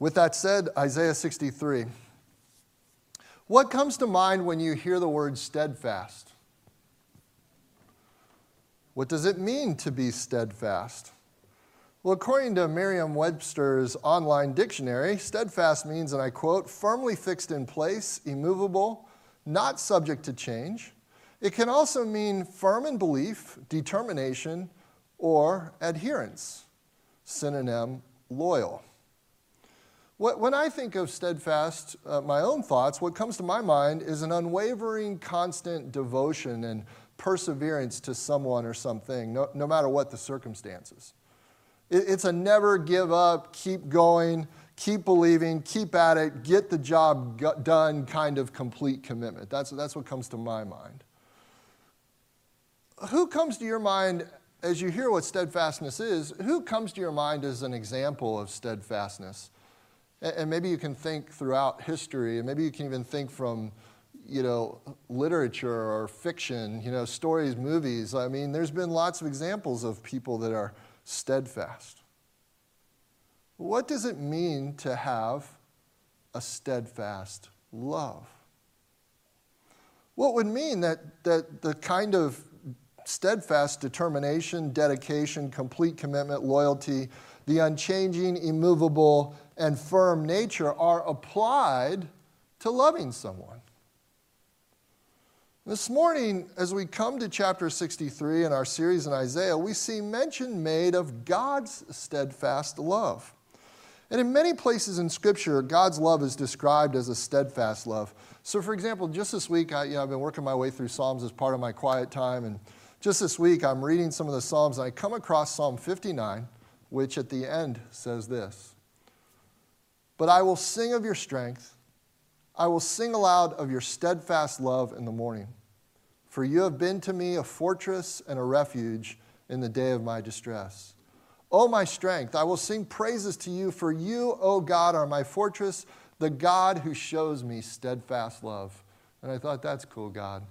With that said, Isaiah 63. What comes to mind when you hear the word steadfast? What does it mean to be steadfast? Well, according to Merriam-Webster's online dictionary, steadfast means, and I quote, firmly fixed in place, immovable, not subject to change. It can also mean firm in belief, determination, or adherence. Synonym, loyal. When I think of steadfast, my own thoughts, what comes to my mind is an unwavering, constant devotion and perseverance to someone or something, no matter what the circumstances. It's a never give up, keep going, keep believing, keep at it, get the job done kind of complete commitment. That's what comes to my mind. Who comes to your mind as you hear what steadfastness is? Who comes to your mind as an example of steadfastness? And maybe you can think throughout history, and maybe you can even think from, literature or fiction, stories, movies. I mean, there's been lots of examples of people that are steadfast. What does it mean to have a steadfast love? What would mean that the kind of steadfast determination, dedication, complete commitment, loyalty, the unchanging, immovable, and firm nature are applied to loving someone? This morning, as we come to chapter 63 in our series in Isaiah, we see mention made of God's steadfast love. And in many places in Scripture, God's love is described as a steadfast love. So, for example, just this week, I've been working my way through Psalms as part of my quiet time, and just this week, I'm reading some of the Psalms, and I come across Psalm 59, which at the end says this: "But I will sing of your strength. I will sing aloud of your steadfast love in the morning. For you have been to me a fortress and a refuge in the day of my distress. O my strength, I will sing praises to you, for you, O God, are my fortress, the God who shows me steadfast love." And I thought, that's cool, God.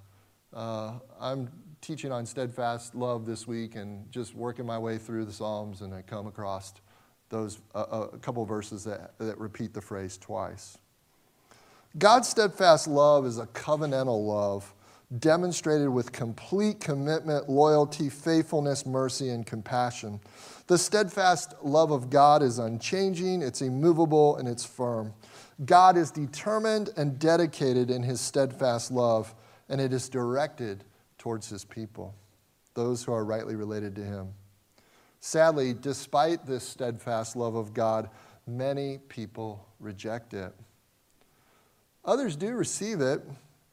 I'm teaching on steadfast love this week and just working my way through the Psalms, and I come across those a couple verses that repeat the phrase twice. God's steadfast love is a covenantal love demonstrated with complete commitment, loyalty, faithfulness, mercy, and compassion. The steadfast love of God is unchanging, it's immovable, and it's firm. God is determined and dedicated in his steadfast love, and it is directed towards his people, those who are rightly related to him. Sadly, despite this steadfast love of God, many people reject it. Others do receive it,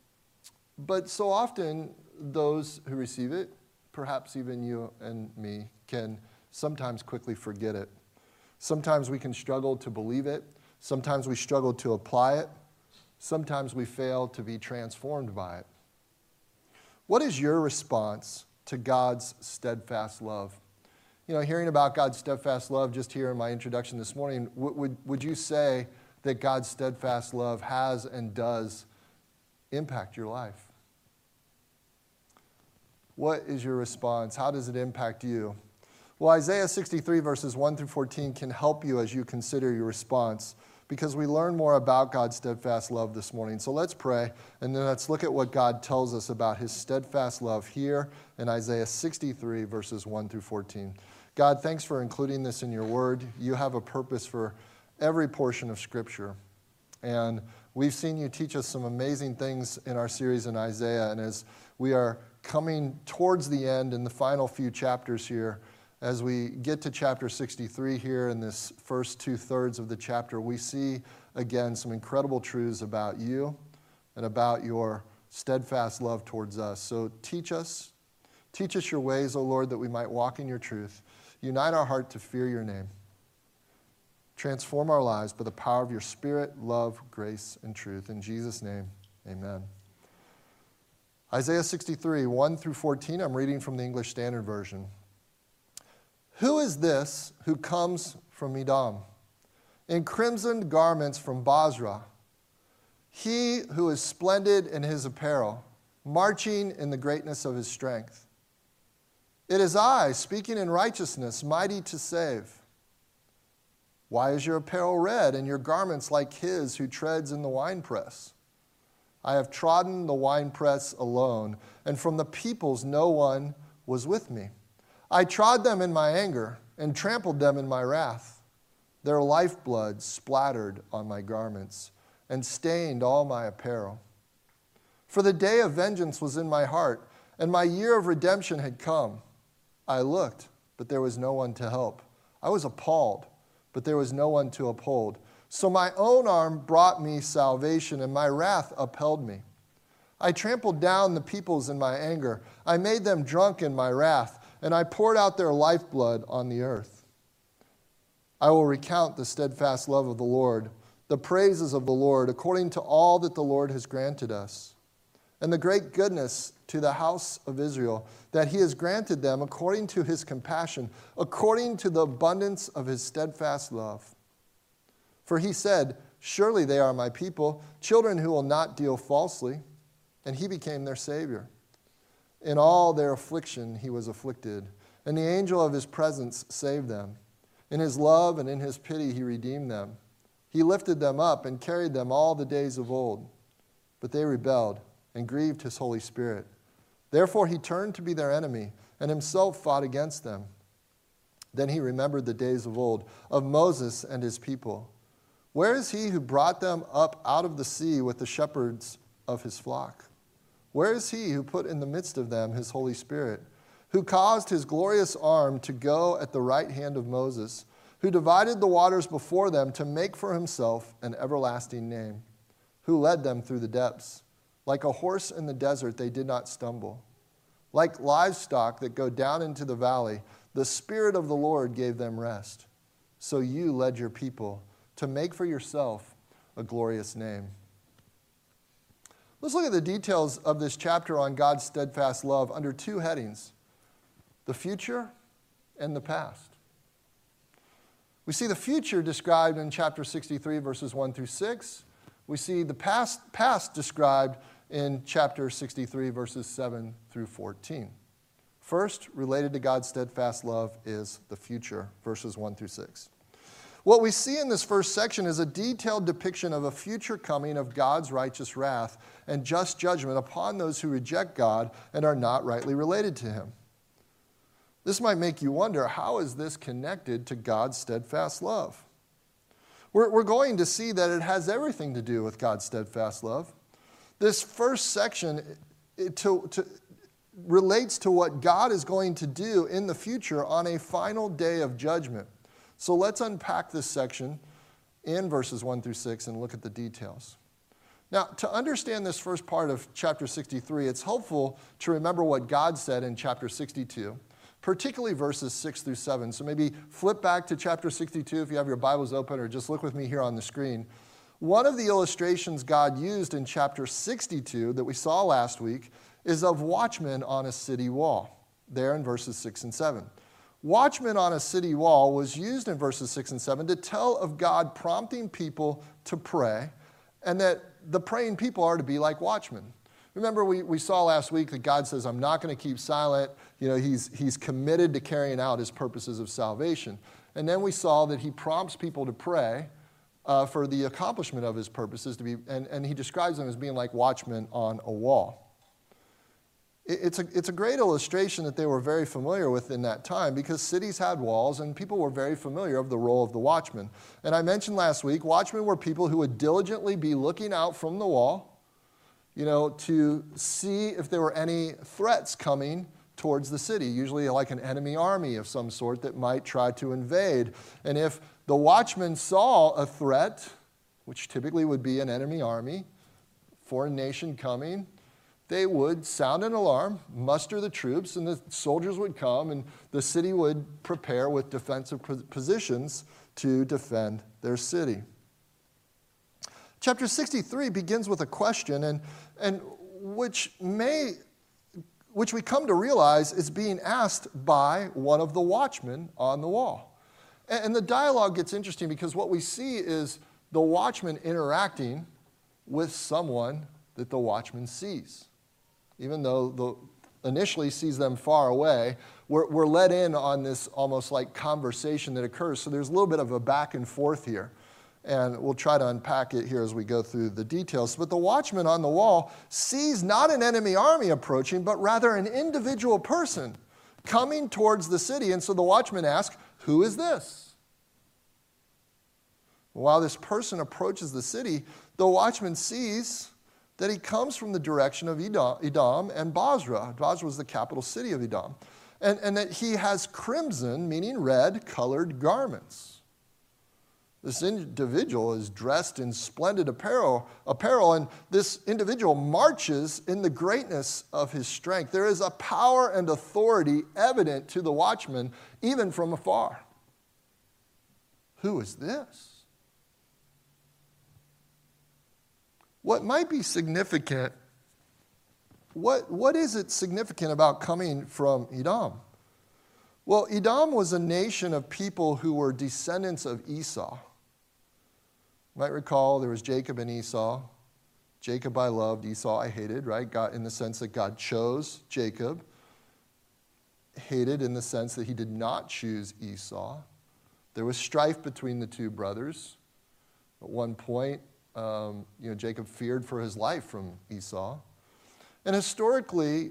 but so often those who receive it, perhaps even you and me, can sometimes quickly forget it. Sometimes we can struggle to believe it. Sometimes we struggle to apply it. Sometimes we fail to be transformed by it. What is your response to God's steadfast love? Hearing about God's steadfast love just here in my introduction this morning, would you say that God's steadfast love has and does impact your life? What is your response? How does it impact you? Well, Isaiah 63 verses 1 through 14 can help you as you consider your response, because we learn more about God's steadfast love this morning. So let's pray, and then let's look at what God tells us about his steadfast love here in Isaiah 63 verses 1 through 14. God, thanks for including this in your word. You have a purpose for every portion of Scripture. And we've seen you teach us some amazing things in our series in Isaiah. And as we are coming towards the end in the final few chapters here, as we get to chapter 63 here in this first 2/3 of the chapter, we see again some incredible truths about you and about your steadfast love towards us. So teach us your ways, O Lord, that we might walk in your truth. Unite our heart to fear your name. Transform our lives by the power of your Spirit, love, grace, and truth. In Jesus' name, amen. Isaiah 63, 1 through 14, I'm reading from the English Standard Version. Who is this who comes from Edom, in crimsoned garments from Basra? He who is splendid in his apparel, marching in the greatness of his strength. It is I, speaking in righteousness, mighty to save. Why is your apparel red and your garments like his who treads in the winepress? I have trodden the winepress alone, and from the peoples no one was with me. I trod them in my anger and trampled them in my wrath. Their lifeblood splattered on my garments and stained all my apparel. For the day of vengeance was in my heart, and my year of redemption had come. I looked, but there was no one to help. I was appalled, but there was no one to uphold. So my own arm brought me salvation, and my wrath upheld me. I trampled down the peoples in my anger. I made them drunk in my wrath, and I poured out their lifeblood on the earth. I will recount the steadfast love of the Lord, the praises of the Lord, according to all that the Lord has granted us, and the great goodness to the house of Israel, that he has granted them according to his compassion, according to the abundance of his steadfast love. For he said, surely they are my people, children who will not deal falsely, and he became their Savior. In all their affliction he was afflicted, and the angel of his presence saved them. In his love and in his pity he redeemed them. He lifted them up and carried them all the days of old. But they rebelled and grieved his Holy Spirit. Therefore he turned to be their enemy, and himself fought against them. Then he remembered the days of old, of Moses and his people. Where is he who brought them up out of the sea with the shepherds of his flock? Where is he who put in the midst of them his Holy Spirit, who caused his glorious arm to go at the right hand of Moses, who divided the waters before them to make for himself an everlasting name, who led them through the depths? Like a horse in the desert, they did not stumble. Like livestock that go down into the valley, the Spirit of the Lord gave them rest. So you led your people to make for yourself a glorious name. Let's look at the details of this chapter on God's steadfast love under two headings: the future and the past. We see the future described in chapter 63, verses 1 through 6. We see the past described in chapter 63, verses 7 through 14. First, related to God's steadfast love is the future, verses 1 through 6. What we see in this first section is a detailed depiction of a future coming of God's righteous wrath and just judgment upon those who reject God and are not rightly related to him. This might make you wonder, how is this connected to God's steadfast love? We're going to see that it has everything to do with God's steadfast love. This first section relates to what God is going to do in the future on a final day of judgment. So let's unpack this section in verses 1 through 6 and look at the details. Now, to understand this first part of chapter 63, it's helpful to remember what God said in chapter 62, particularly verses 6 through 7. So maybe flip back to chapter 62 if you have your Bibles open, or just look with me here on the screen. One of the illustrations God used in chapter 62 that we saw last week is of watchmen on a city wall, there in verses 6 and 7. Watchmen on a city wall was used in verses 6 and 7 to tell of God prompting people to pray, and that the praying people are to be like watchmen. Remember, we saw last week that God says, I'm not going to keep silent. You know, he's committed to carrying out his purposes of salvation. And then we saw that he prompts people to pray for the accomplishment of his purposes, and he describes them as being like watchmen on a wall. It's a great illustration that they were very familiar with in that time, because cities had walls and people were very familiar of the role of the watchman. And I mentioned last week, watchmen were people who would diligently be looking out from the wall, to see if there were any threats coming towards the city, usually like an enemy army of some sort that might try to invade. And if the watchman saw a threat, which typically would be an enemy army, foreign nation coming, they would sound an alarm, muster the troops, and the soldiers would come, and the city would prepare with defensive positions to defend their city. Chapter 63 begins with a question, and which we come to realize is being asked by one of the watchmen on the wall. And the dialogue gets interesting because what we see is the watchman interacting with someone that the watchman sees. Even though initially sees them far away, we're let in on this almost like conversation that occurs. So there's a little bit of a back and forth here. And we'll try to unpack it here as we go through the details. But the watchman on the wall sees not an enemy army approaching, but rather an individual person coming towards the city. And so the watchman asks, who is this? While this person approaches the city, the watchman sees that he comes from the direction of Edom and Bozrah. Bozrah was the capital city of Edom. And that he has crimson, meaning red, colored garments. This individual is dressed in splendid apparel, and this individual marches in the greatness of his strength. There is a power and authority evident to the watchman, even from afar. Who is this? What might be significant, what is it significant about coming from Edom? Well, Edom was a nation of people who were descendants of Esau. You might recall there was Jacob and Esau. Jacob I loved, Esau I hated, right? God, in the sense that God chose Jacob. Hated in the sense that he did not choose Esau. There was strife between the two brothers. At one point, Jacob feared for his life from Esau. And historically,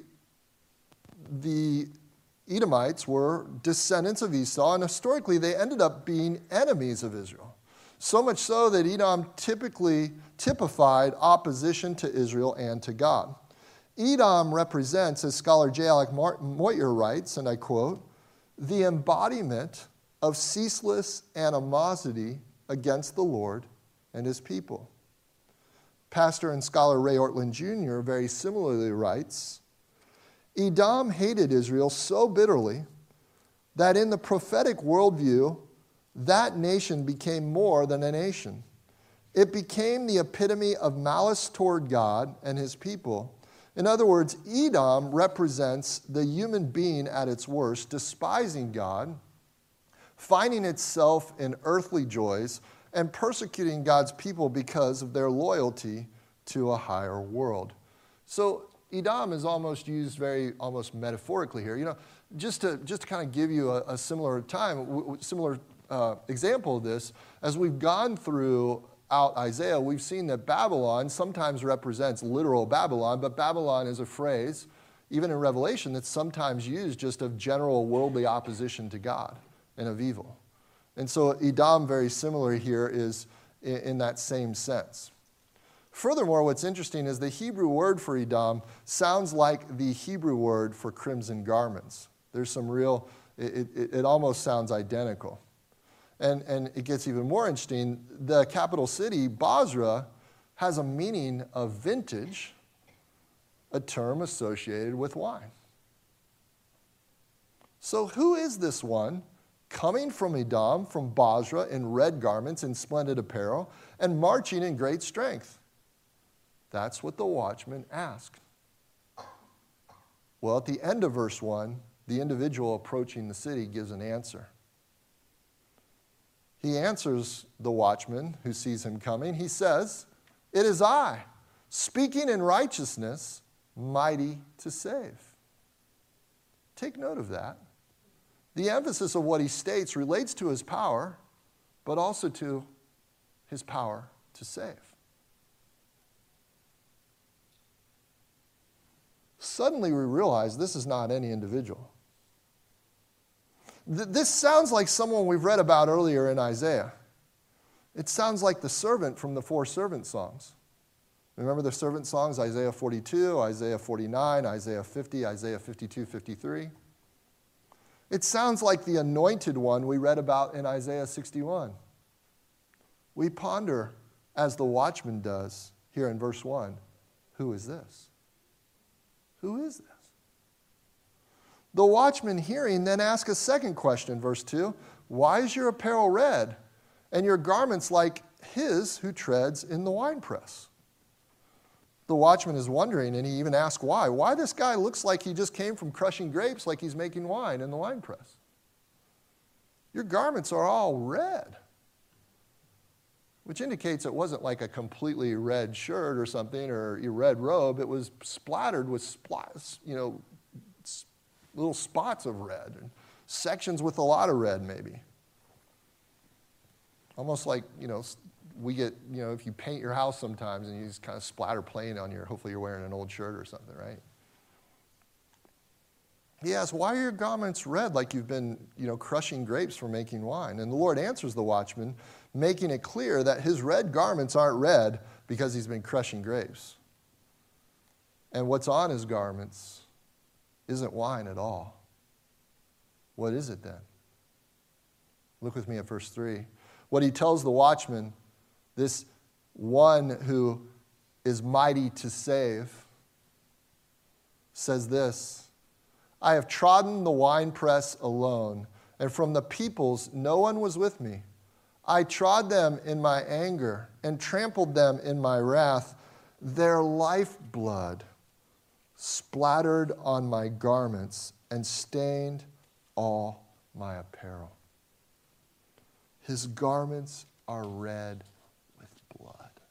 the Edomites were descendants of Esau, and historically they ended up being enemies of Israel. So much so that Edom typified opposition to Israel and to God. Edom represents, as scholar J. Alec Moyer writes, and I quote, the embodiment of ceaseless animosity against the Lord and his people. Pastor and scholar Ray Ortlund Jr. very similarly writes, Edom hated Israel so bitterly that in the prophetic worldview, that nation became more than a nation. It became the epitome of malice toward God and his people. In other words, Edom represents the human being at its worst, despising God, finding itself in earthly joys, and persecuting God's people because of their loyalty to a higher world. So Edom is almost used almost metaphorically here. Just to kind of give you a similar example of this, as we've gone throughout Isaiah, we've seen that Babylon sometimes represents literal Babylon, but Babylon is a phrase, even in Revelation, that's sometimes used just of general worldly opposition to God and of evil. And so Edom, very similar here, is in that same sense. Furthermore, what's interesting is the Hebrew word for Edom sounds like the Hebrew word for crimson garments. There's some it almost sounds identical. And it gets even more interesting. The capital city, Bozrah, has a meaning of vintage, a term associated with wine. So who is this one coming from Edom, from Bozrah, in red garments and splendid apparel, and marching in great strength? That's what the watchman asked. Well, at the end of verse 1, the individual approaching the city gives an answer. He answers the watchman who sees him coming. He says, "It is I, speaking in righteousness, mighty to save." Take note of that. The emphasis of what he states relates to his power, but also to his power to save. Suddenly we realize this is not any individual. This sounds like someone we've read about earlier in Isaiah. It sounds like the servant from the 4 servant songs. Remember the servant songs, Isaiah 42, Isaiah 49, Isaiah 50, Isaiah 52, 53? It sounds like the anointed one we read about in Isaiah 61. We ponder, as the watchman does here in verse 1, who is this? Who is this? The watchman hearing then asks a second question, verse 2. Why is your apparel red, and your garments like his who treads in the winepress? The watchman is wondering, and he even asks why. Why this guy looks like he just came from crushing grapes like he's making wine in the winepress? Your garments are all red. Which indicates it wasn't like a completely red shirt or something, or a red robe. It was splattered with little spots of red, and sections with a lot of red maybe. Almost like, we get, if you paint your house sometimes and you just kind of splatter paint on hopefully you're wearing an old shirt or something, right? He asks, why are your garments red like you've been, crushing grapes for making wine? And the Lord answers the watchman, making it clear that his red garments aren't red because he's been crushing grapes. And what's on his garments isn't wine at all. What is it then? Look with me at verse 3. What he tells the watchman, this one who is mighty to save, says this, I have trodden the winepress alone, and from the peoples no one was with me. I trod them in my anger and trampled them in my wrath. Their lifeblood splattered on my garments and stained all my apparel. His garments are red with blood.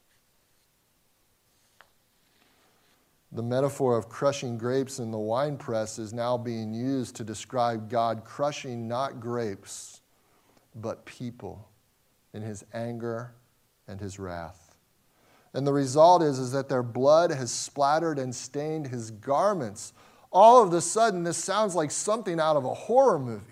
The metaphor of crushing grapes in the winepress is now being used to describe God crushing not grapes, but people in his anger and his wrath. And the result is that their blood has splattered and stained his garments. All of a sudden, this sounds like something out of a horror movie.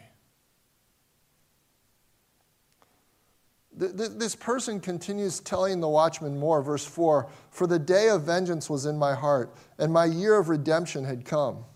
This person continues telling the watchman more, verse 4, for the day of vengeance was in my heart, and my year of redemption had come.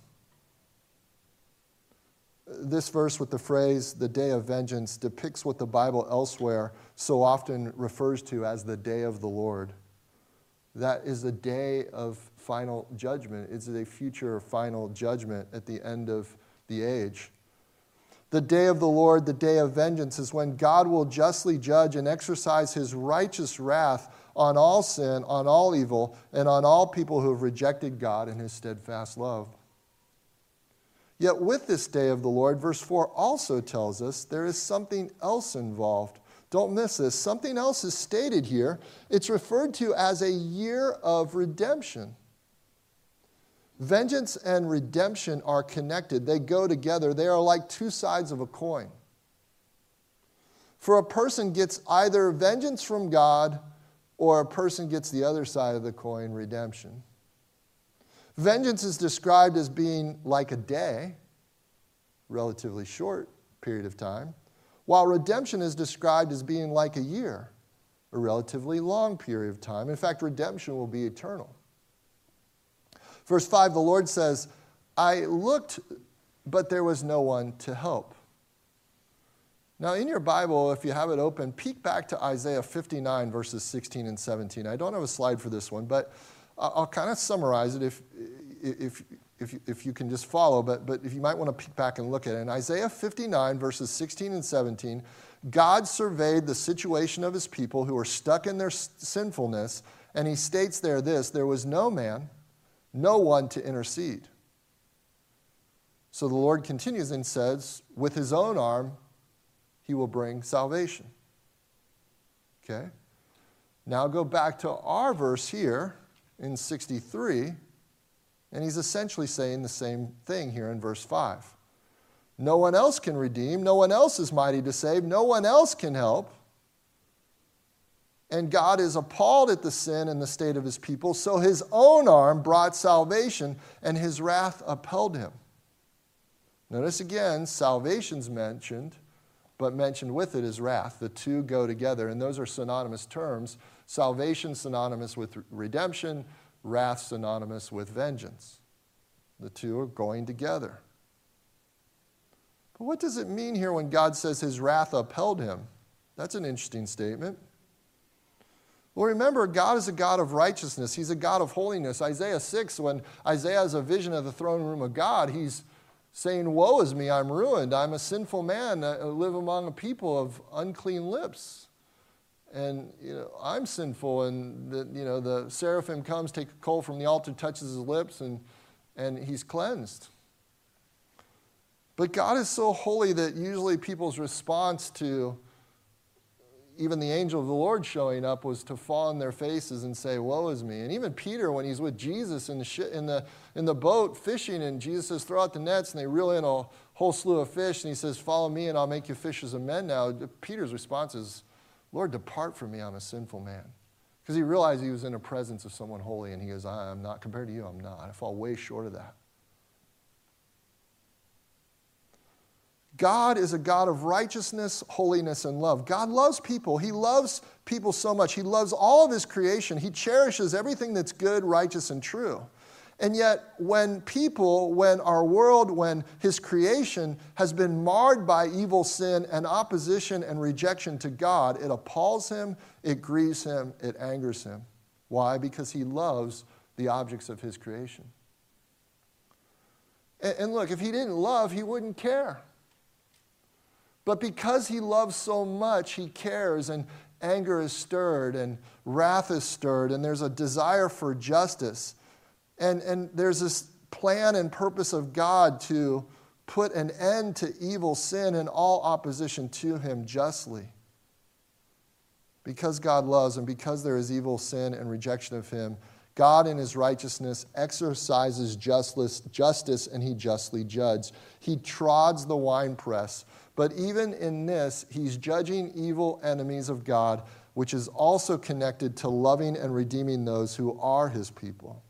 This verse with the phrase, the day of vengeance, depicts what the Bible elsewhere so often refers to as the day of the Lord. That is the day of final judgment. It's a future final judgment at the end of the age. The day of the Lord, the day of vengeance, is when God will justly judge and exercise his righteous wrath on all sin, on all evil, and on all people who have rejected God and his steadfast love. Yet with this day of the Lord, verse 4 also tells us there is something else involved. Don't miss this. Something else is stated here. It's referred to as a year of redemption. Vengeance and redemption are connected. They go together. They are like two sides of a coin. For a person gets either vengeance from God or a person gets the other side of the coin, redemption. Vengeance is described as being like a day, relatively short period of time, while redemption is described as being like a year, a relatively long period of time. In fact, redemption will be eternal. Verse 5, the Lord says, I looked, but there was no one to help. Now, in your Bible, if you have it open, peek back to Isaiah 59, verses 16 and 17. I don't have a slide for this one, but I'll kind of summarize it if you can just follow. But if you might want to peek back and look at it. In Isaiah 59, verses 16 and 17, God surveyed the situation of his people who were stuck in their sinfulness, and he states there this, there was no man, no one to intercede. So the Lord continues and says, with his own arm, he will bring salvation. Okay? Now go back to our verse here in 63, and he's essentially saying the same thing here in verse 5. No one else can redeem, no one else is mighty to save, no one else can help. And God is appalled at the sin and the state of his people, so his own arm brought salvation, and his wrath upheld him. Notice again, salvation's mentioned, but mentioned with it is wrath. The two go together, and those are synonymous terms. Salvation synonymous with redemption, wrath synonymous with vengeance. The two are going together. But what does it mean here when God says his wrath upheld him? That's an interesting statement. Well, remember, God is a God of righteousness. He's a God of holiness. Isaiah 6, when Isaiah has a vision of the throne room of God, he's saying, woe is me, I'm ruined. I'm a sinful man. I live among a people of unclean lips. And, I'm sinful. And, the seraphim comes, take a coal from the altar, touches his lips, and he's cleansed. But God is so holy that usually people's response to, even the angel of the Lord showing up was to fall on their faces and say, woe is me. And even Peter, when he's with Jesus in the boat fishing, and Jesus says, throw out the nets, and they reel in a whole slew of fish, and he says, follow me, and I'll make you fishers of men now. Peter's response is, Lord, depart from me, I'm a sinful man. Because he realized he was in the presence of someone holy, and he goes, I'm not, compared to you, I'm not. I fall way short of that. God is a God of righteousness, holiness, and love. God loves people. He loves people so much. He loves all of his creation. He cherishes everything that's good, righteous, and true. And yet, when our world, when his creation has been marred by evil sin and opposition and rejection to God, it appalls him, it grieves him, it angers him. Why? Because he loves the objects of his creation. And look, if he didn't love, he wouldn't care. But because he loves so much, he cares, and anger is stirred, and wrath is stirred, and there's a desire for justice. And there's this plan and purpose of God to put an end to evil sin and all opposition to him justly. Because God loves, and because there is evil sin and rejection of him, God in his righteousness exercises justice, and he justly judges. He trods the winepress. But even in this, he's judging evil enemies of God, which is also connected to loving and redeeming those who are his people.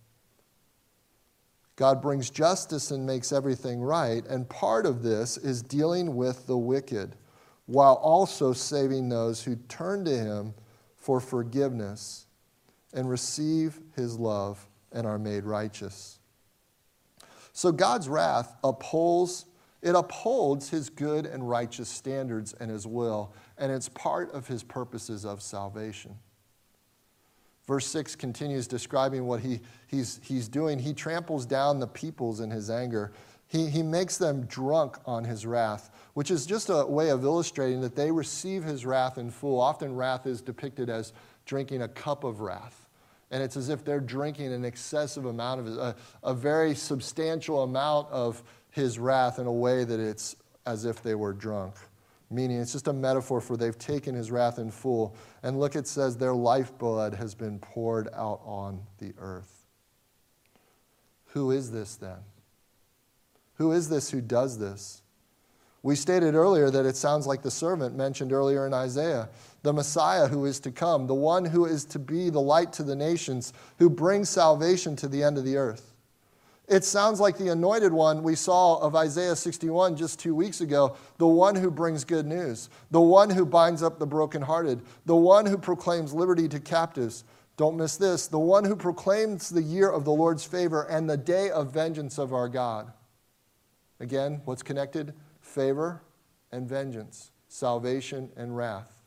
God brings justice and makes everything right, and part of this is dealing with the wicked, while also saving those who turn to him for forgiveness and receive his love and are made righteous. So God's wrath upholds his good and righteous standards and his will, and it's part of his purposes of salvation. Verse 6 continues describing what he's doing. He tramples down the peoples in his anger. He makes them drunk on his wrath, which is just a way of illustrating that they receive his wrath in full. Often wrath is depicted as drinking a cup of wrath. And it's as if they're drinking an excessive amount of it, a very substantial amount of his wrath in a way that it's as if they were drunk. Meaning it's just a metaphor for they've taken his wrath in full. And look, it says their lifeblood has been poured out on the earth. Who is this then? Who is this who does this? We stated earlier that it sounds like the servant mentioned earlier in Isaiah, the Messiah who is to come, the one who is to be the light to the nations, who brings salvation to the end of the earth. It sounds like the anointed one we saw of Isaiah 61 just 2 weeks ago, the one who brings good news, the one who binds up the brokenhearted, the one who proclaims liberty to captives. Don't miss this, the one who proclaims the year of the Lord's favor and the day of vengeance of our God. Again, what's connected? Favor and vengeance, salvation and wrath,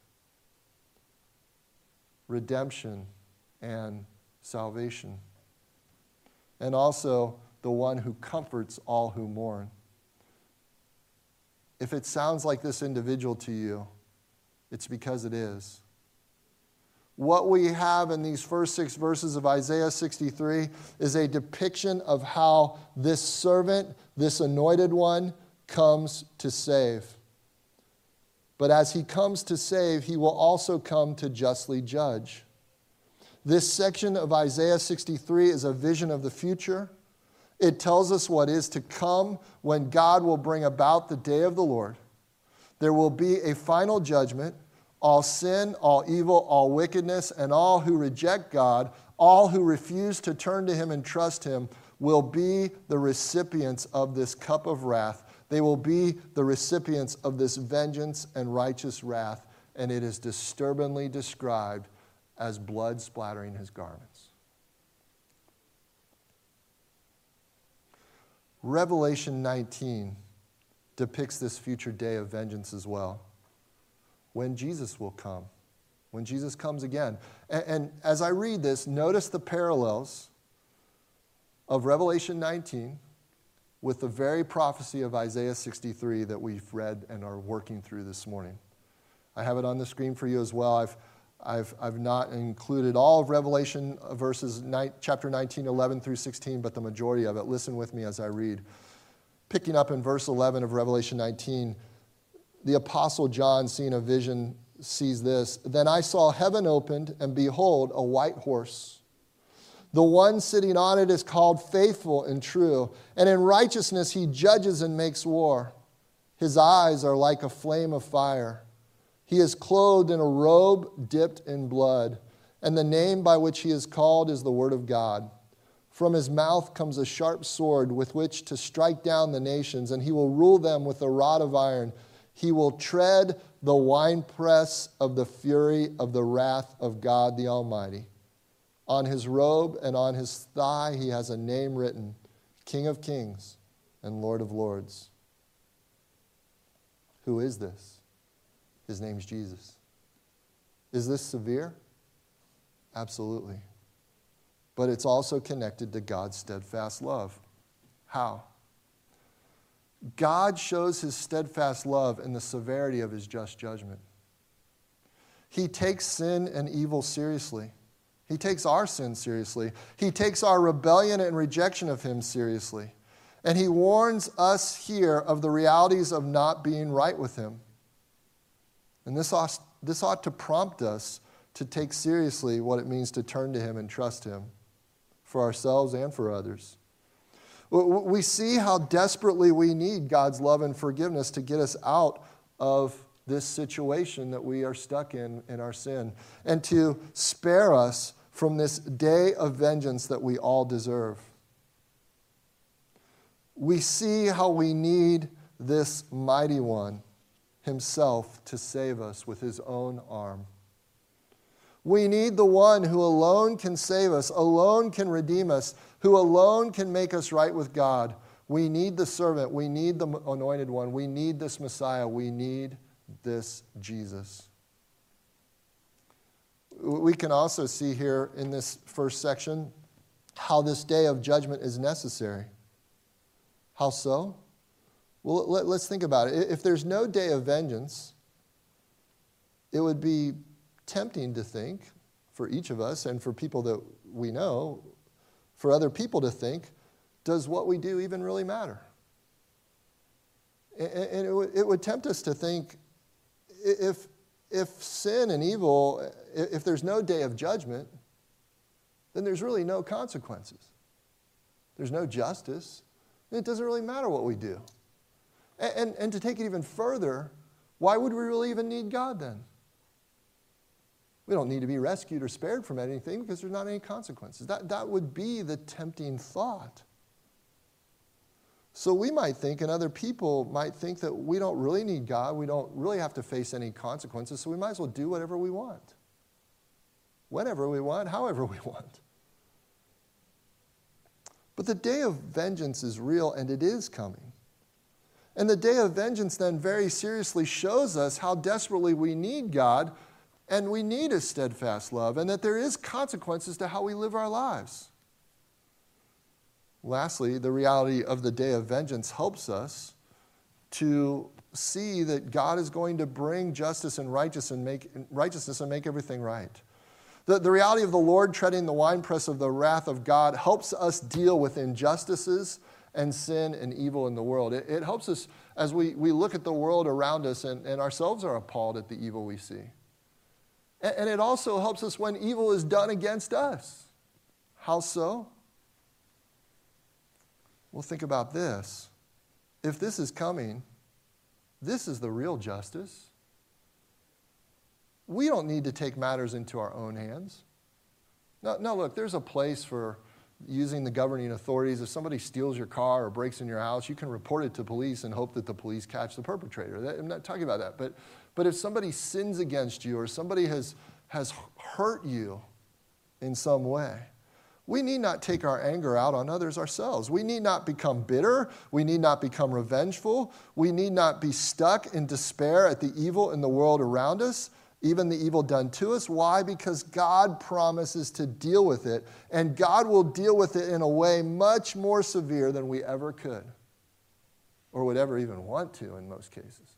redemption and salvation. And also the one who comforts all who mourn. If it sounds like this individual to you, it's because it is. What we have in these first 6 verses of Isaiah 63 is a depiction of how this servant, this anointed one, comes to save. But as he comes to save, he will also come to justly judge. This section of Isaiah 63 is a vision of the future. It tells us what is to come when God will bring about the day of the Lord. There will be a final judgment. All sin, all evil, all wickedness, and all who reject God, all who refuse to turn to him and trust him, will be the recipients of this cup of wrath. They will be the recipients of this vengeance and righteous wrath, and it is disturbingly described as blood splattering his garments. Revelation 19 depicts this future day of vengeance as well, when Jesus will come, when Jesus comes again. And as I read this, notice the parallels of Revelation 19 with the very prophecy of Isaiah 63 that we've read and are working through this morning. I have it on the screen for you as well. I've not included all of Revelation verses chapter 19, 11 through 16, but the majority of it. Listen with me as I read. Picking up in verse 11 of Revelation 19, the Apostle John, seeing a vision, sees this. Then I saw heaven opened, and behold, a white horse. The one sitting on it is called Faithful and True, and in righteousness he judges and makes war. His eyes are like a flame of fire. He is clothed in a robe dipped in blood, and the name by which he is called is the Word of God. From his mouth comes a sharp sword with which to strike down the nations, and he will rule them with a rod of iron. He will tread the winepress of the fury of the wrath of God the Almighty. On his robe and on his thigh he has a name written, King of Kings and Lord of Lords. Who is this? His name's Jesus. Is this severe? Absolutely. But it's also connected to God's steadfast love. How? God shows his steadfast love in the severity of his just judgment. He takes sin and evil seriously. He takes our sin seriously. He takes our rebellion and rejection of him seriously. And he warns us here of the realities of not being right with him. And this ought to prompt us to take seriously what it means to turn to him and trust him for ourselves and for others. We see how desperately we need God's love and forgiveness to get us out of this situation that we are stuck in our sin, and to spare us from this day of vengeance that we all deserve. We see how we need this mighty one himself to save us with his own arm. We need the one who alone can save us, alone can redeem us, who alone can make us right with God. We need the servant. We need the anointed one. We need this Messiah. We need this Jesus. We can also see here in this first section how this day of judgment is necessary. How so? Well, let's think about it. If there's no day of vengeance, it would be tempting to think, for each of us and for people that we know, for other people to think, does what we do even really matter? And it would tempt us to think, if sin and evil, if there's no day of judgment, then there's really no consequences. There's no justice. It doesn't really matter what we do. And to take it even further, why would we really even need God then? We don't need to be rescued or spared from anything because there's not any consequences. That would be the tempting thought. So we might think, and other people might think, that we don't really need God. We don't really have to face any consequences, so we might as well do whatever we want. Whenever we want, however we want. But the day of vengeance is real, and it is coming. And the day of vengeance then very seriously shows us how desperately we need God, and we need his steadfast love, and that there is consequences to how we live our lives. Lastly, the reality of the day of vengeance helps us to see that God is going to bring justice and righteousness and make everything right. The reality of the Lord treading the winepress of the wrath of God helps us deal with injustices and sin and evil in the world. It helps us as we look at the world around us and ourselves are appalled at the evil we see. And it also helps us when evil is done against us. How so? Well, think about this. If this is coming, this is the real justice. We don't need to take matters into our own hands. No, look, there's a place for using the governing authorities. If somebody steals your car or breaks in your house, you can report it to police and hope that the police catch the perpetrator. I'm not talking about that. But if somebody sins against you or somebody has hurt you in some way, we need not take our anger out on others ourselves. We need not become bitter. We need not become revengeful. We need not be stuck in despair at the evil in the world around us, even the evil done to us. Why? Because God promises to deal with it, and God will deal with it in a way much more severe than we ever could or would ever even want to in most cases.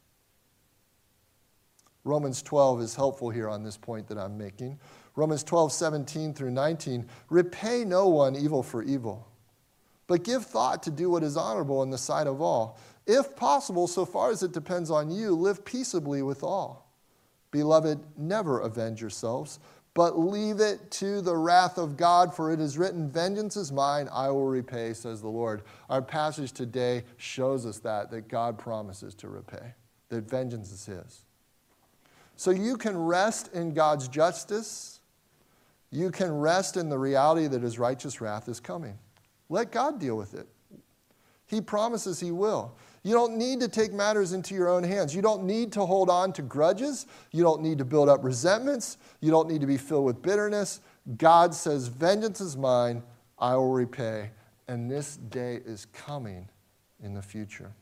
Romans 12 is helpful here on this point that I'm making. Romans 12:17 through 19, repay no one evil for evil, but give thought to do what is honorable in the sight of all. If possible, so far as it depends on you, live peaceably with all. Beloved, never avenge yourselves, but leave it to the wrath of God, for it is written, vengeance is mine, I will repay, says the Lord. Our passage today shows us that God promises to repay, that vengeance is his. So you can rest in God's justice. You can rest in the reality that his righteous wrath is coming. Let God deal with it. He promises he will. You don't need to take matters into your own hands. You don't need to hold on to grudges. You don't need to build up resentments. You don't need to be filled with bitterness. God says, vengeance is mine, I will repay. And this day is coming in the future.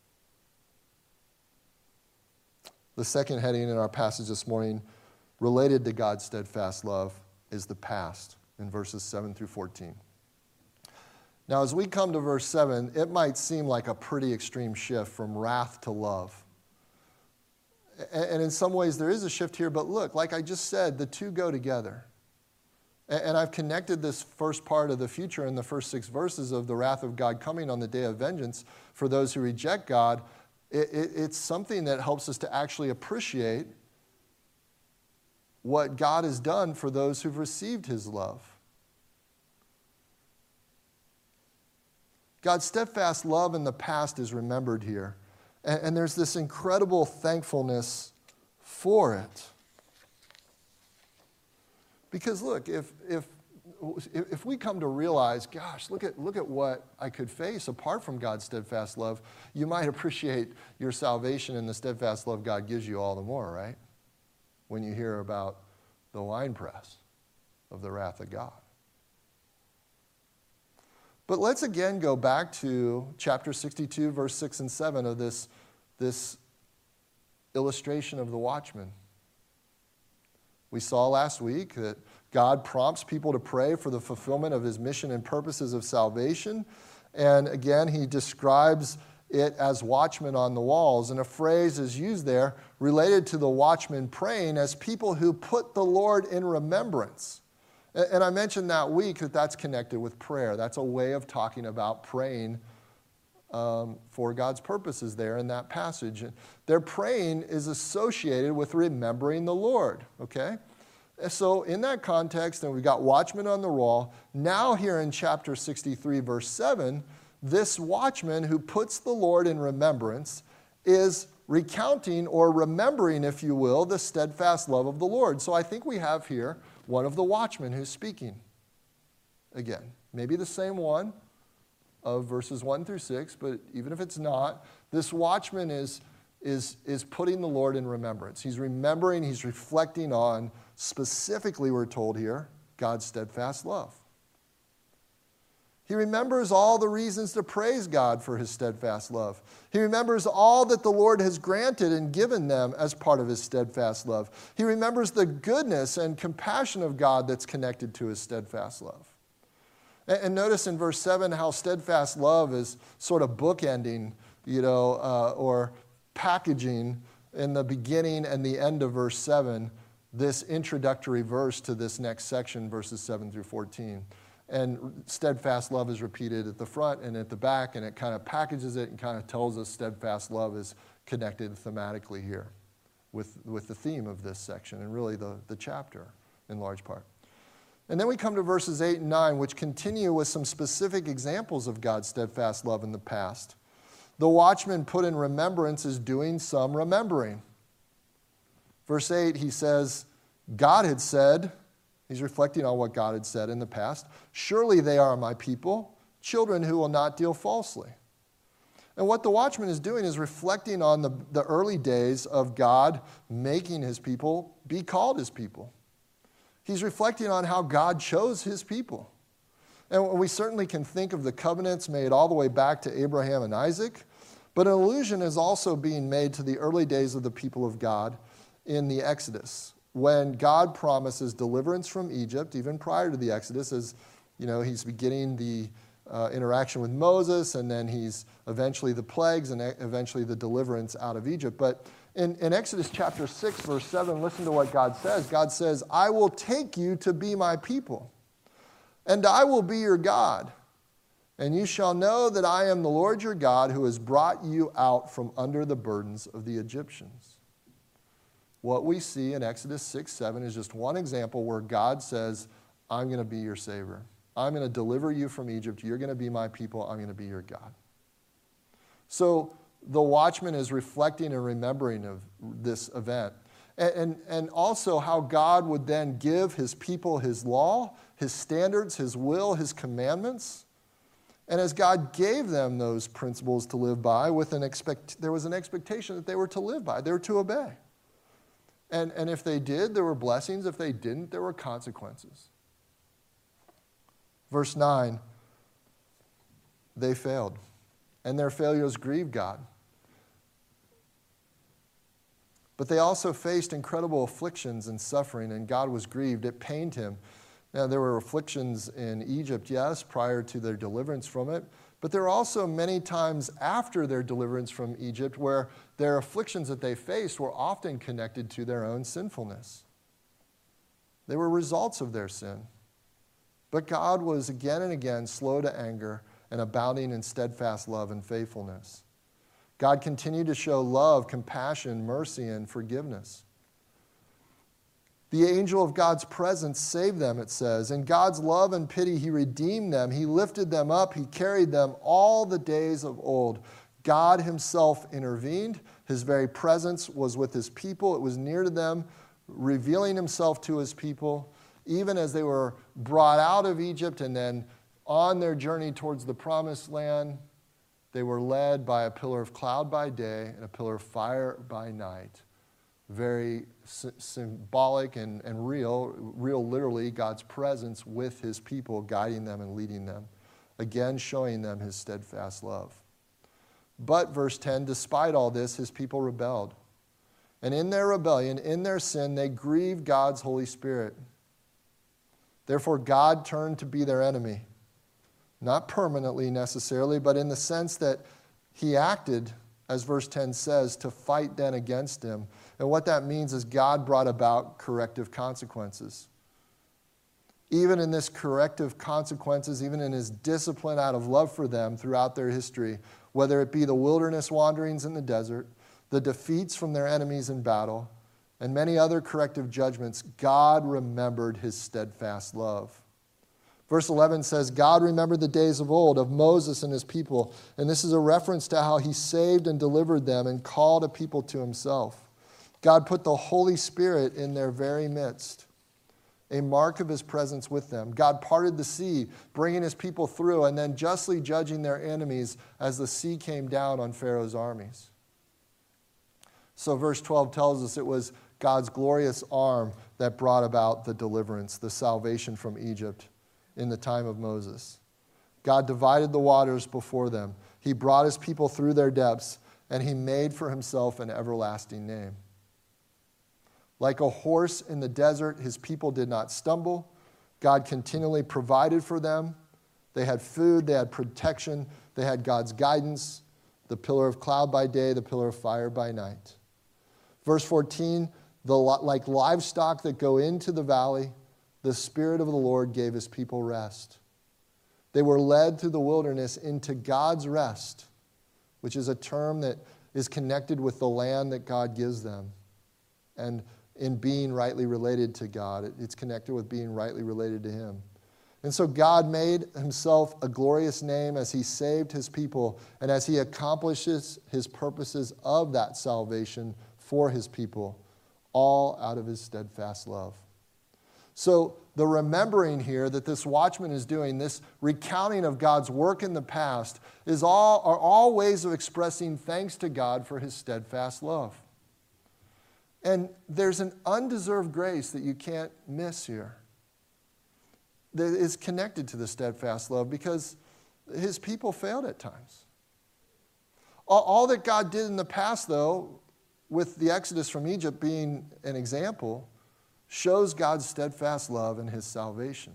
The second heading in our passage this morning, related to God's steadfast love, is the past in verses 7 through 14. Now, as we come to verse 7, it might seem like a pretty extreme shift from wrath to love. And in some ways, there is a shift here, but look, like I just said, the two go together. And I've connected this first part of the future in the first 6 verses of the wrath of God coming on the day of vengeance for those who reject God. It's something that helps us to actually appreciate what God has done for those who've received his love. God's steadfast love in the past is remembered here. And there's this incredible thankfulness for it. Because look, if we come to realize, gosh, look at what I could face apart from God's steadfast love, you might appreciate your salvation and the steadfast love God gives you all the more, right? When you hear about the winepress of the wrath of God. But let's again go back to chapter 62, verse 6 and 7 of this illustration of the watchman. We saw last week that God prompts people to pray for the fulfillment of his mission and purposes of salvation. And again, he describes it as watchmen on the walls. And a phrase is used there related to the watchmen praying as people who put the Lord in remembrance. And I mentioned that week that that's connected with prayer. That's a way of talking about praying for God's purposes there in that passage. Their praying is associated with remembering the Lord, okay? So in that context, and we've got watchmen on the wall, now here in chapter 63, verse 7, this watchman who puts the Lord in remembrance is recounting or remembering, if you will, the steadfast love of the Lord. So I think we have here one of the watchmen who's speaking. Again, maybe the same one of verses 1 through 6, but even if it's not, this watchman is putting the Lord in remembrance. He's remembering, he's reflecting on, specifically we're told here, God's steadfast love. He remembers all the reasons to praise God for his steadfast love. He remembers all that the Lord has granted and given them as part of his steadfast love. He remembers the goodness and compassion of God that's connected to his steadfast love. And notice in verse 7 how steadfast love is sort of bookending, or packaging in the beginning and the end of verse 7, this introductory verse to this next section, verses 7 through 14. And steadfast love is repeated at the front and at the back, and it kind of packages it and kind of tells us steadfast love is connected thematically here with the theme of this section and really the chapter in large part. And then we come to verses 8 and 9, which continue with some specific examples of God's steadfast love in the past. The watchman put in remembrance is doing some remembering. Verse 8, he says, God had said, he's reflecting on what God had said in the past, surely they are my people, children who will not deal falsely. And what the watchman is doing is reflecting on the early days of God making his people be called his people. He's reflecting on how God chose his people. And we certainly can think of the covenants made all the way back to Abraham and Isaac, but an allusion is also being made to the early days of the people of God in the Exodus, when God promises deliverance from Egypt, even prior to the Exodus, as he's beginning the interaction with Moses, and then he's eventually the plagues, and eventually the deliverance out of Egypt. But in Exodus chapter 6, verse 7, listen to what God says. God says, I will take you to be my people, and I will be your God. And you shall know that I am the Lord your God who has brought you out from under the burdens of the Egyptians. what we see in Exodus 6:7 is just one example where God says, I'm going to be your Savior. I'm going to deliver you from Egypt. You're going to be my people. I'm going to be your God. So the watchman is reflecting and remembering of this event. And also how God would then give his people his law, his standards, his will, his commandments. And as God gave them those principles to live by, there was an expectation that they were to live by. They were to obey. And if they did, there were blessings. If they didn't, there were consequences. Verse 9, they failed. And their failures grieved God. But they also faced incredible afflictions and suffering, and God was grieved. It pained him. Now, there were afflictions in Egypt, yes, prior to their deliverance from it, but there were also many times after their deliverance from Egypt where their afflictions that they faced were often connected to their own sinfulness. They were results of their sin. But God was again and again slow to anger and abounding in steadfast love and faithfulness. God continued to show love, compassion, mercy, and forgiveness. The angel of God's presence saved them, it says. In God's love and pity, he redeemed them. He lifted them up. He carried them all the days of old. God himself intervened. His very presence was with his people. It was near to them, revealing himself to his people, even as they were brought out of Egypt and then on their journey towards the promised land. They were led by a pillar of cloud by day and a pillar of fire by night. Very symbolic and real literally, God's presence with his people, guiding them and leading them. Again, showing them his steadfast love. But, verse 10, despite all this, his people rebelled. And in their rebellion, in their sin, they grieved God's Holy Spirit. Therefore, God turned to be their enemy. Not permanently necessarily, but in the sense that he acted, as verse 10 says, to fight then against him. And what that means is God brought about corrective consequences. Even in this corrective consequences, even in his discipline out of love for them throughout their history, whether it be the wilderness wanderings in the desert, the defeats from their enemies in battle, and many other corrective judgments, God remembered his steadfast love. Verse 11 says, God remembered the days of old, of Moses and his people. And this is a reference to how he saved and delivered them and called a people to himself. God put the Holy Spirit in their very midst, a mark of his presence with them. God parted the sea, bringing his people through, and then justly judging their enemies as the sea came down on Pharaoh's armies. So verse 12 tells us it was God's glorious arm that brought about the deliverance, the salvation from Egypt in the time of Moses. God divided the waters before them. He brought his people through their depths, and he made for himself an everlasting name. Like a horse in the desert, his people did not stumble. God continually provided for them. They had food, they had protection, they had God's guidance, the pillar of cloud by day, the pillar of fire by night. Verse 14, like livestock that go into the valley, the Spirit of the Lord gave his people rest. They were led through the wilderness into God's rest, which is a term that is connected with the land that God gives them. And in being rightly related to God, it's connected with being rightly related to him. And so God made himself a glorious name as he saved his people and as he accomplishes his purposes of that salvation for his people, all out of his steadfast love. So the remembering here that this watchman is doing, this recounting of God's work in the past, are all ways of expressing thanks to God for his steadfast love. And there's an undeserved grace that you can't miss here that is connected to the steadfast love because his people failed at times. All that God did in the past, though, with the Exodus from Egypt being an example, shows God's steadfast love and his salvation.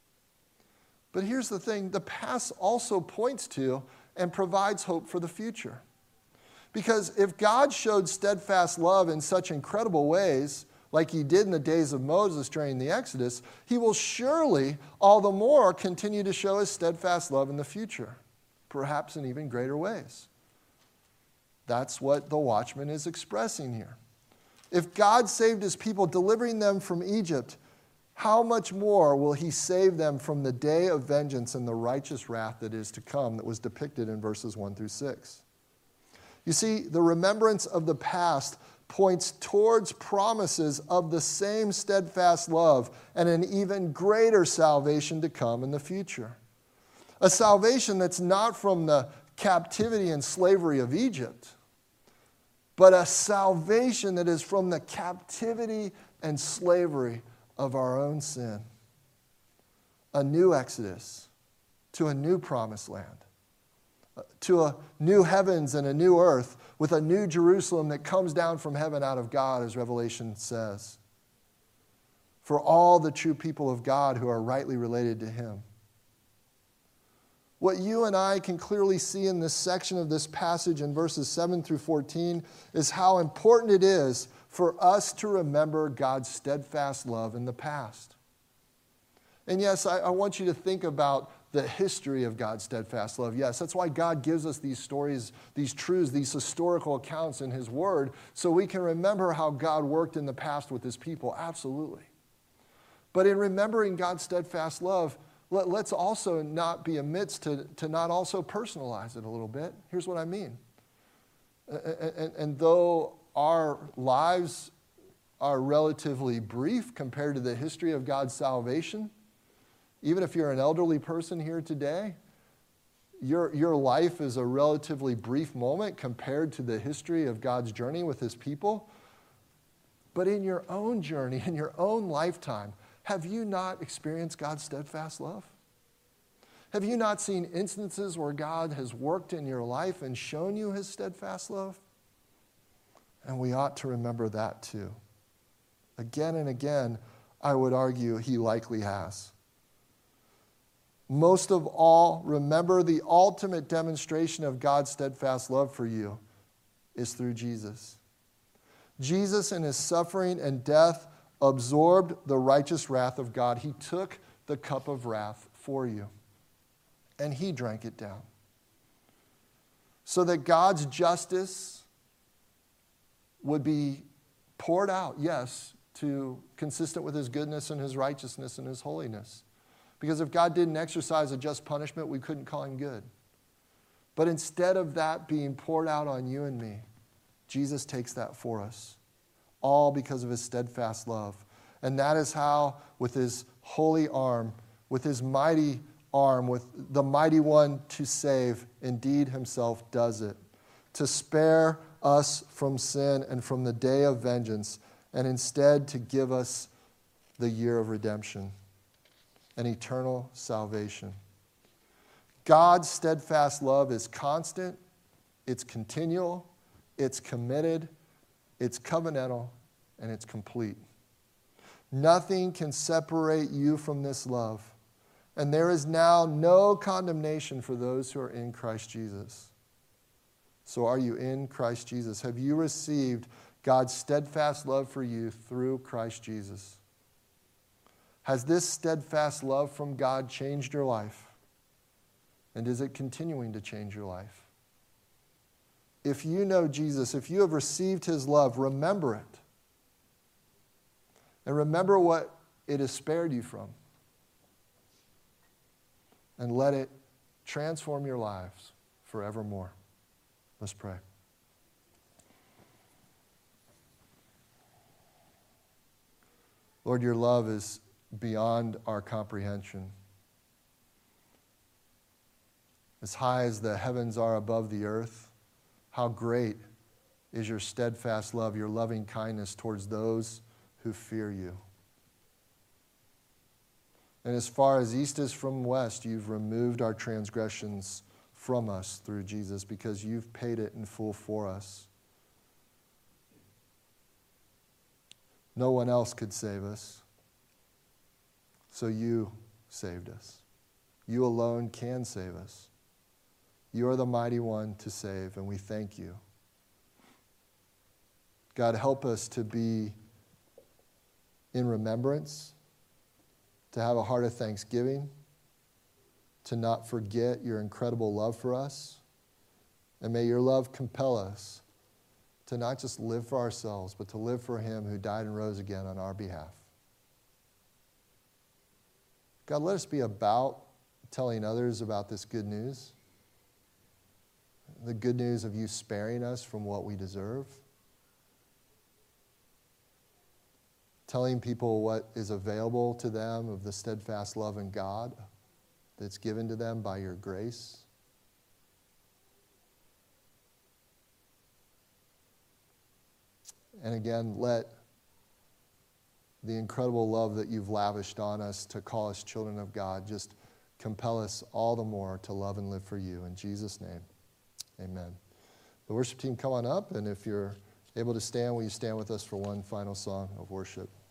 But here's the thing, the past also points to and provides hope for the future. Because if God showed steadfast love in such incredible ways, like he did in the days of Moses during the Exodus, he will surely all the more continue to show his steadfast love in the future, perhaps in even greater ways. That's what the watchman is expressing here. If God saved his people, delivering them from Egypt, how much more will he save them from the day of vengeance and the righteous wrath that is to come, that was depicted in verses 1 through 6? You see, the remembrance of the past points towards promises of the same steadfast love and an even greater salvation to come in the future. A salvation that's not from the captivity and slavery of Egypt, but a salvation that is from the captivity and slavery of our own sin. A new exodus to a new promised land, to a new heavens and a new earth with a new Jerusalem that comes down from heaven out of God, as Revelation says, for all the true people of God who are rightly related to him. What you and I can clearly see in this section of this passage in verses 7 through 14 is how important it is for us to remember God's steadfast love in the past. And yes, I want you to think about the history of God's steadfast love. Yes, that's why God gives us these stories, these truths, these historical accounts in his word, so we can remember how God worked in the past with his people. Absolutely. But in remembering God's steadfast love, let's also not be amiss to not also personalize it a little bit. Here's what I mean. And though our lives are relatively brief compared to the history of God's salvation, even if you're an elderly person here today, your life is a relatively brief moment compared to the history of God's journey with his people. But in your own journey, in your own lifetime, have you not experienced God's steadfast love? Have you not seen instances where God has worked in your life and shown you his steadfast love? And we ought to remember that too. Again and again, I would argue he likely has. Most of all, remember the ultimate demonstration of God's steadfast love for you is through Jesus. Jesus in his suffering and death absorbed the righteous wrath of God. He took the cup of wrath for you, and he drank it down. So that God's justice would be poured out, yes, consistent with his goodness and his righteousness and his holiness. Because if God didn't exercise a just punishment, we couldn't call him good. But instead of that being poured out on you and me, Jesus takes that for us, all because of his steadfast love. And that is how, with his holy arm, with his mighty arm, with the mighty one to save, indeed himself does it, to spare us from sin and from the day of vengeance, and instead to give us the year of redemption and eternal salvation. God's steadfast love is constant, it's continual, it's committed, it's covenantal, and it's complete. Nothing can separate you from this love. And there is now no condemnation for those who are in Christ Jesus. So are you in Christ Jesus? Have you received God's steadfast love for you through Christ Jesus? Has this steadfast love from God changed your life? And is it continuing to change your life? If you know Jesus, if you have received his love, remember it. And remember what it has spared you from. And let it transform your lives forevermore. Let's pray. Lord, your love is beyond our comprehension. As high as the heavens are above the earth, how great is your steadfast love, your loving kindness towards those who fear you. And as far as east is from west, you've removed our transgressions from us through Jesus because you've paid it in full for us. No one else could save us, so you saved us. You alone can save us. You are the mighty one to save, and we thank you. God, help us to be in remembrance, to have a heart of thanksgiving, to not forget your incredible love for us. And may your love compel us to not just live for ourselves, but to live for him who died and rose again on our behalf. God, let us be about telling others about this good news, the good news of you sparing us from what we deserve, telling people what is available to them of the steadfast love in God that's given to them by your grace. And again, let the incredible love that you've lavished on us to call us children of God just compel us all the more to love and live for you. In Jesus' name, amen. The worship team, come on up, and if you're able to stand, will you stand with us for one final song of worship?